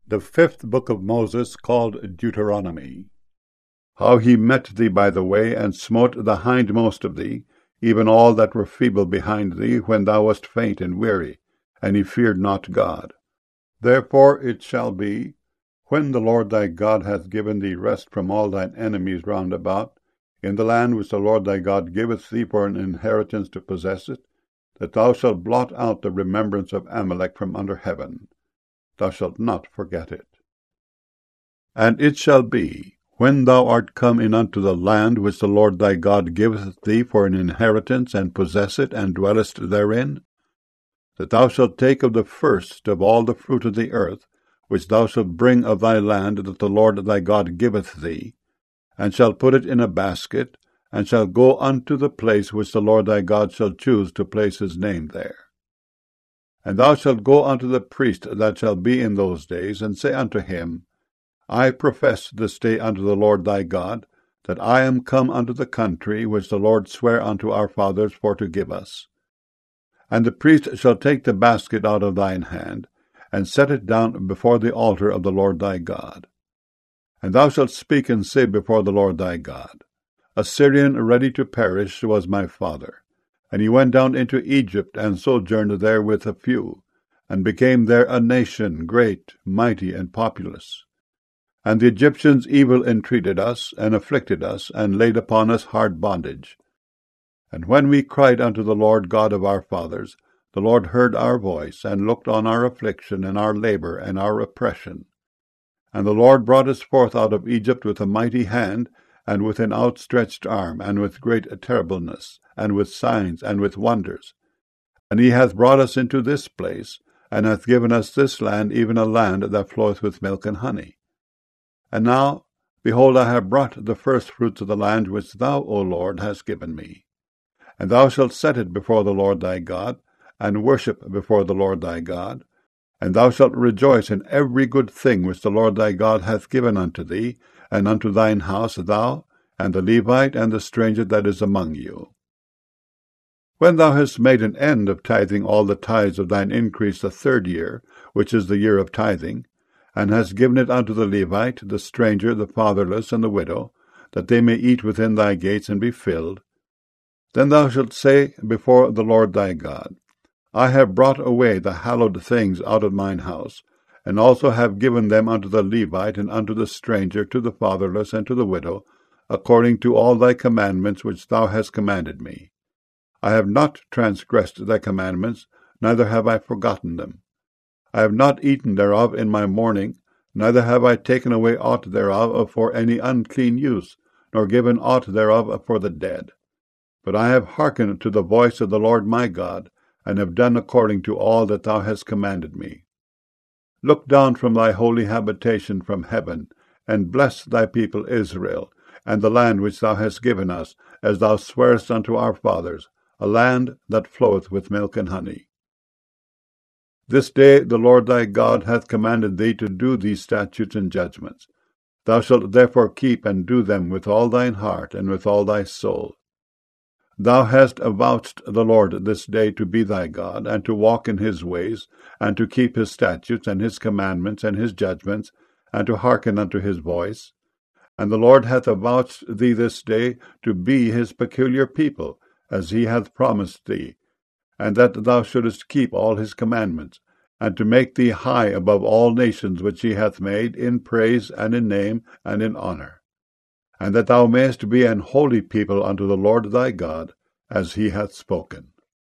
The fifth book of Moses, called Deuteronomy. How he met thee by the way, and smote the hindmost of thee, even all that were feeble behind thee, when thou wast faint and weary, and he feared not God. Therefore it shall be, when the Lord thy God hath given thee rest from all thine enemies round about, in the land which the Lord thy God giveth thee for an inheritance to possess it, that thou shalt blot out the remembrance of Amalek from under heaven. Thou shalt not forget it. And it shall be, when thou art come in unto the land which the Lord thy God giveth thee for an inheritance, and possess it, and dwellest therein, that thou shalt take of the first of all the fruit of the earth, which thou shalt bring of thy land that the Lord thy God giveth thee, and shalt put it in a basket, and shalt go unto the place which the Lord thy God shall choose to place his name there. And thou shalt go unto the priest that shall be in those days, and say unto him, I profess this day unto the Lord thy God, that I am come unto the country which the Lord sware unto our fathers for to give us. And the priest shall take the basket out of thine hand, and set it down before the altar of the Lord thy God. And thou shalt speak and say before the Lord thy God, A Syrian ready to perish was my father, and he went down into Egypt, and sojourned there with a few, and became there a nation, great, mighty, and populous. And the Egyptians evil entreated us, and afflicted us, and laid upon us hard bondage. And when we cried unto the Lord God of our fathers, the Lord heard our voice, and looked on our affliction, and our labor, and our oppression. And the Lord brought us forth out of Egypt with a mighty hand, and with an outstretched arm, and with great terribleness, and with signs, and with wonders. And he hath brought us into this place, and hath given us this land, even a land that floweth with milk and honey. And now, behold, I have brought the firstfruits of the land which thou, O Lord, hast given me. And thou shalt set it before the Lord thy God, and worship before the Lord thy God. And thou shalt rejoice in every good thing which the Lord thy God hath given unto thee, and unto thine house, thou, and the Levite, and the stranger that is among you. When thou hast made an end of tithing all the tithes of thine increase the third year, which is the year of tithing, and hast given it unto the Levite, the stranger, the fatherless, and the widow, that they may eat within thy gates and be filled, then thou shalt say before the Lord thy God, I have brought away the hallowed things out of mine house, and also have given them unto the Levite, and unto the stranger, to the fatherless, and to the widow, according to all thy commandments which thou hast commanded me. I have not transgressed thy commandments, neither have I forgotten them. I have not eaten thereof in my mourning, neither have I taken away aught thereof for any unclean use, nor given aught thereof for the dead. But I have hearkened to the voice of the Lord my God, and have done according to all that thou hast commanded me. Look down from thy holy habitation from heaven, and bless thy people Israel, and the land which thou hast given us, as thou swarest unto our fathers, a land that floweth with milk and honey. This day the Lord thy God hath commanded thee to do these statutes and judgments. Thou shalt therefore keep and do them with all thine heart and with all thy soul. Thou hast avouched the Lord this day to be thy God, and to walk in his ways, and to keep his statutes, and his commandments, and his judgments, and to hearken unto his voice. And the Lord hath avouched thee this day to be his peculiar people, as he hath promised thee, and that thou shouldest keep all his commandments, and to make thee high above all nations which he hath made, in praise, and in name, and in honour. And that thou mayest be an holy people unto the Lord thy God, as he hath spoken.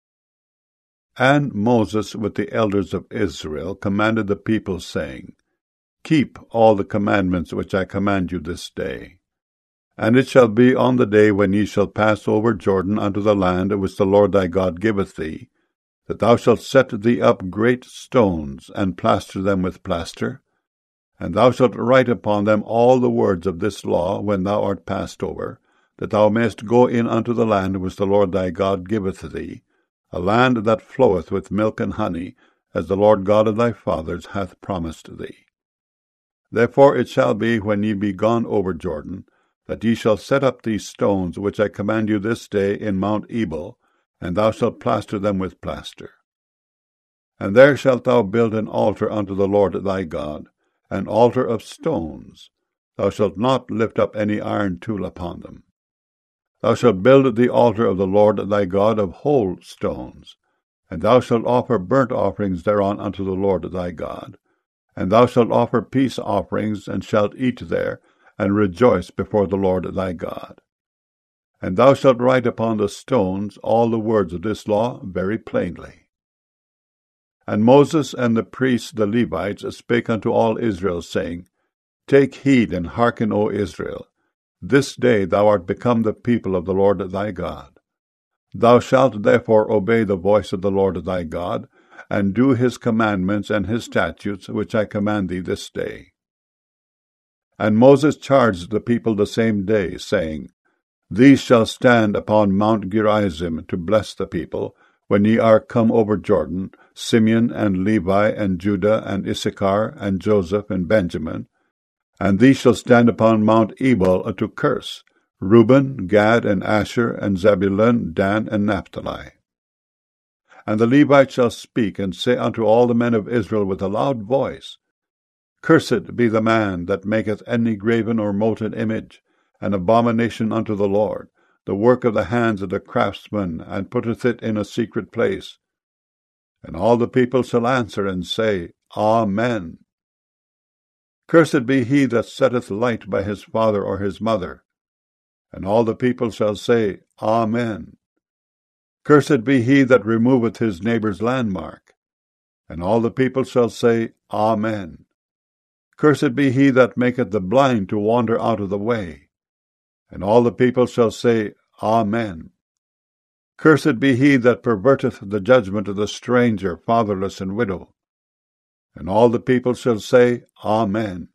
And Moses with the elders of Israel commanded the people, saying, Keep all the commandments which I command you this day. And it shall be on the day when ye shall pass over Jordan unto the land which the Lord thy God giveth thee, that thou shalt set thee up great stones, and plaster them with plaster, and thou shalt write upon them all the words of this law when thou art passed over, that thou mayest go in unto the land which the Lord thy God giveth thee, a land that floweth with milk and honey, as the Lord God of thy fathers hath promised thee. Therefore it shall be, when ye be gone over Jordan, that ye shall set up these stones which I command you this day in Mount Ebal, and thou shalt plaster them with plaster. And there shalt thou build an altar unto the Lord thy God, an altar of stones. Thou shalt not lift up any iron tool upon them. Thou shalt build the altar of the Lord thy God of whole stones, and thou shalt offer burnt offerings thereon unto the Lord thy God. And thou shalt offer peace offerings, and shalt eat there, and rejoice before the Lord thy God. And thou shalt write upon the stones all the words of this law very plainly. And Moses and the priests the Levites spake unto all Israel, saying, Take heed and hearken, O Israel. This day thou art become the people of the Lord thy God. Thou shalt therefore obey the voice of the Lord thy God, and do his commandments and his statutes, which I command thee this day. And Moses charged the people the same day, saying, These shall stand upon Mount Gerizim to bless the people, when ye are come over Jordan, Simeon and Levi and Judah and Issachar and Joseph and Benjamin. And these shall stand upon Mount Ebal to curse, Reuben, Gad, and Asher, and Zebulun, Dan, and Naphtali. And the Levites shall speak, and say unto all the men of Israel with a loud voice, Cursed be the man that maketh any graven or molten image, an abomination unto the Lord, the work of the hands of the craftsman, and putteth it in a secret place. And all the people shall answer and say, Amen. Cursed be he that setteth light by his father or his mother. And all the people shall say, Amen. Cursed be he that removeth his neighbour's landmark. And all the people shall say, Amen. Cursed be he that maketh the blind to wander out of the way. And all the people shall say, Amen. Cursed be he that perverteth the judgment of the stranger, fatherless, and widow. And all the people shall say, Amen.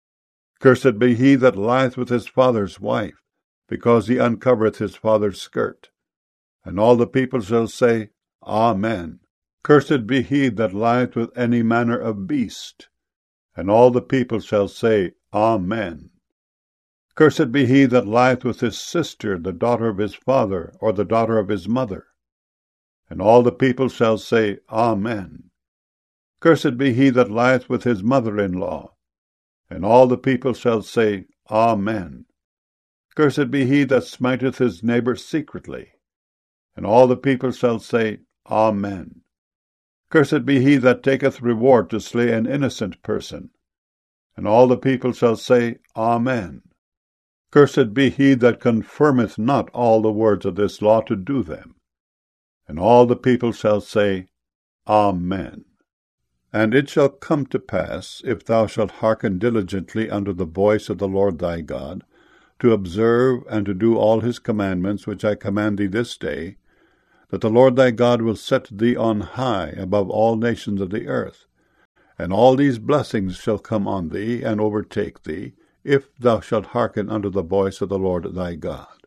Cursed be he that lieth with his father's wife, because he uncovereth his father's skirt. And all the people shall say, Amen. Cursed be he that lieth with any manner of beast. And all the people shall say, Amen. Cursed be he that lieth with his sister, the daughter of his father, or the daughter of his mother. And all the people shall say, Amen. Cursed be he that lieth with his mother-in-law. And all the people shall say, Amen. Cursed be he that smiteth his neighbour secretly. And all the people shall say, Amen. Cursed be he that taketh reward to slay an innocent person. And all the people shall say, Amen. Cursed be he that confirmeth not all the words of this law to do them. And all the people shall say, Amen. And it shall come to pass, if thou shalt hearken diligently unto the voice of the Lord thy God, to observe and to do all his commandments which I command thee this day, that the Lord thy God will set thee on high above all nations of the earth. And all these blessings shall come on thee, and overtake thee, if thou shalt hearken unto the voice of the Lord thy God.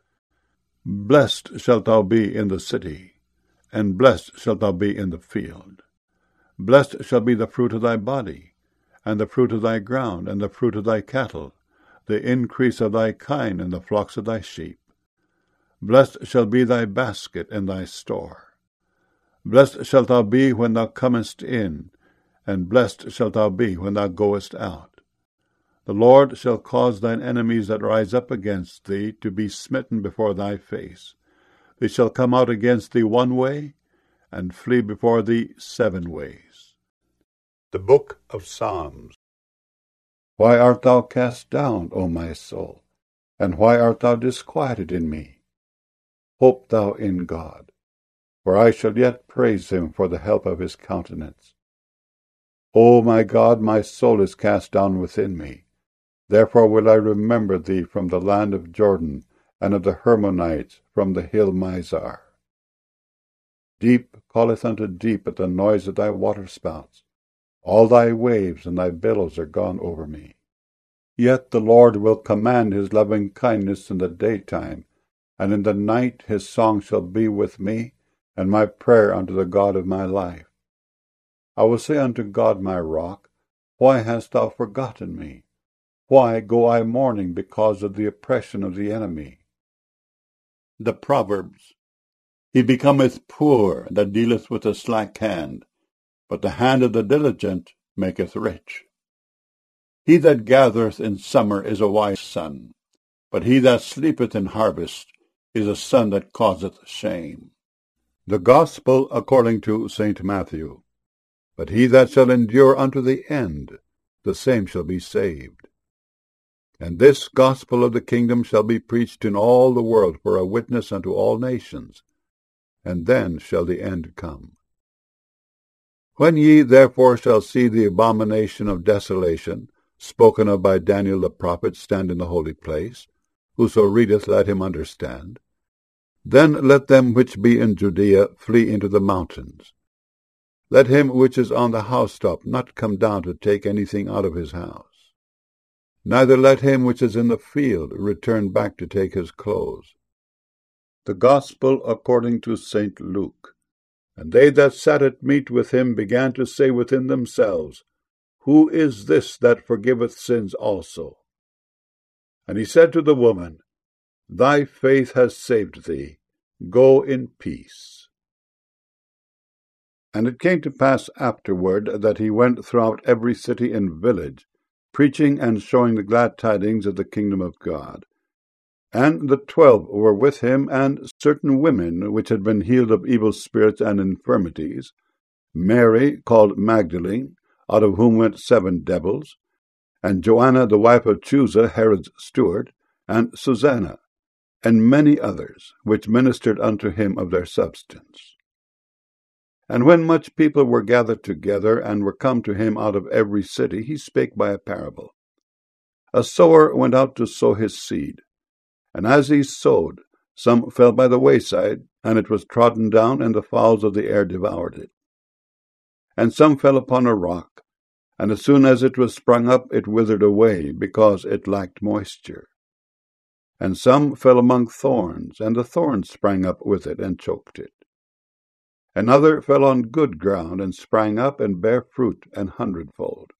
Blessed shalt thou be in the city, and blessed shalt thou be in the field. Blessed shall be the fruit of thy body, and the fruit of thy ground, and the fruit of thy cattle, the increase of thy kine, and the flocks of thy sheep. Blessed shall be thy basket and thy store. Blessed shalt thou be when thou comest in, and blessed shalt thou be when thou goest out. The Lord shall cause thine enemies that rise up against thee to be smitten before thy face. They shall come out against thee one way, and flee before thee 7 ways. The Book of Psalms. Why art thou cast down, O my soul? And why art thou disquieted in me? Hope thou in God, for I shall yet praise him for the help of his countenance. O my God, my soul is cast down within me. Therefore will I remember thee from the land of Jordan, and of the Hermonites from the hill Mizar. Deep calleth unto deep at the noise of thy waterspouts. All thy waves and thy billows are gone over me. Yet the Lord will command his loving kindness in the daytime, and in the night his song shall be with me, and my prayer unto the God of my life. I will say unto God my rock, Why hast thou forgotten me? Why go I mourning because of the oppression of the enemy? The Proverbs. He becometh poor that dealeth with a slack hand, but the hand of the diligent maketh rich. He that gathereth in summer is a wise son, but he that sleepeth in harvest is a son that causeth shame. The Gospel according to St. Matthew. But he that shall endure unto the end, the same shall be saved. And this gospel of the kingdom shall be preached in all the world for a witness unto all nations, and then shall the end come. When ye therefore shall see the abomination of desolation, spoken of by Daniel the prophet, stand in the holy place, whoso readeth, let him understand. Then let them which be in Judea flee into the mountains. Let him which is on the housetop not come down to take anything out of his house. Neither let him which is in the field return back to take his clothes. The Gospel according to St. Luke. And they that sat at meat with him began to say within themselves, Who is this that forgiveth sins also? And he said to the woman, Thy faith has saved thee. Go in peace. And it came to pass afterward that he went throughout every city and village, preaching and showing the glad tidings of the kingdom of God. And the 12 were with him, and certain women which had been healed of evil spirits and infirmities, Mary called Magdalene, out of whom went 7 devils, and Joanna the wife of Chuza, Herod's steward, and Susanna, and many others, which ministered unto him of their substance. And when much people were gathered together, and were come to him out of every city, he spake by a parable. A sower went out to sow his seed. And as he sowed, some fell by the wayside, and it was trodden down, and the fowls of the air devoured it. And some fell upon a rock, and as soon as it was sprung up, it withered away, because it lacked moisture. And some fell among thorns, and the thorns sprang up with it, and choked it. Another fell on good ground, and sprang up, and bare fruit an hundredfold.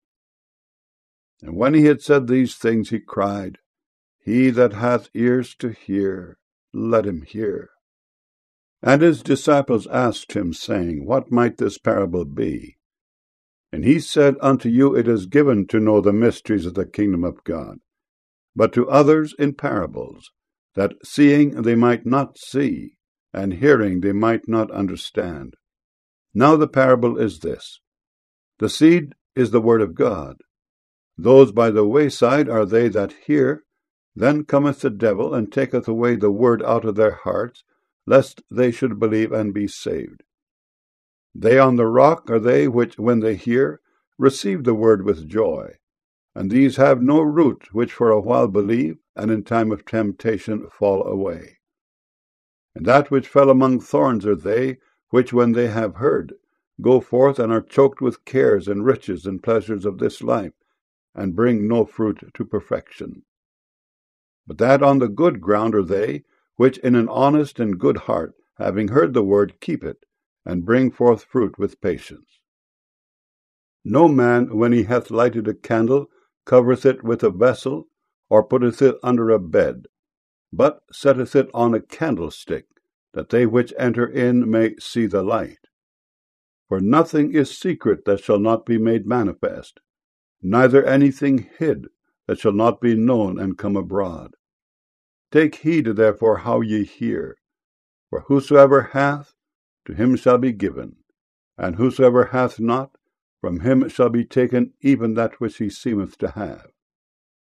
And when he had said these things, he cried, He that hath ears to hear, let him hear. And his disciples asked him, saying, What might this parable be? And he said, Unto you it is given to know the mysteries of the kingdom of God, but to others in parables, that seeing they might not see, and hearing they might not understand. Now the parable is this. The seed is the word of God. Those by the wayside are they that hear. Then cometh the devil, and taketh away the word out of their hearts, lest they should believe and be saved. They on the rock are they which, when they hear, receive the word with joy. And these have no root, which for a while believe, and in time of temptation fall away. And that which fell among thorns are they, which, when they have heard, go forth and are choked with cares and riches and pleasures of this life, and bring no fruit to perfection. But that on the good ground are they, which in an honest and good heart, having heard the word, keep it, and bring forth fruit with patience. No man, when he hath lighted a candle, covereth it with a vessel, or putteth it under a bed, but setteth it on a candlestick, that they which enter in may see the light. For nothing is secret that shall not be made manifest, neither anything hid that shall not be known and come abroad. Take heed therefore how ye hear. For whosoever hath, to him shall be given, and whosoever hath not, from him shall be taken even that which he seemeth to have.